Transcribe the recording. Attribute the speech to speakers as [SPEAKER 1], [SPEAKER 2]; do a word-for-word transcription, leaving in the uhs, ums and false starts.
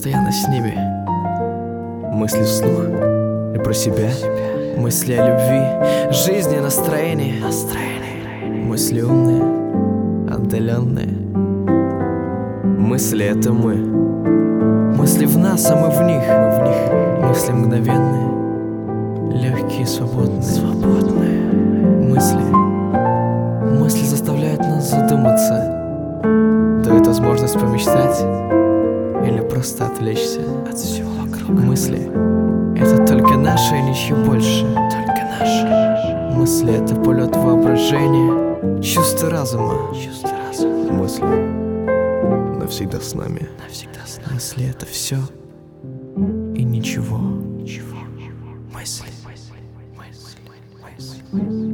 [SPEAKER 1] постоянно с ними. Мысли вслух и про себя, мысли о любви, жизни, настроении, мысли умные, отдаленные. Мысли — это мы. Мысли в нас, а мы в них, мы в них. Мысли мгновенные, легкие, свободные, свободные. Мысли, мысли заставляют нас задуматься, дают возможность помечтать или просто отвлечься от всего вокруг. Мысли — это только наши, и ничего больше. Только наши. Мысли — это полет воображения, чувство разума. Чувство разума. Мысли навсегда с нами. Навсегда с нами. Мысли — это все и ничего. Ничего. Мысли. Мысли. Мысли.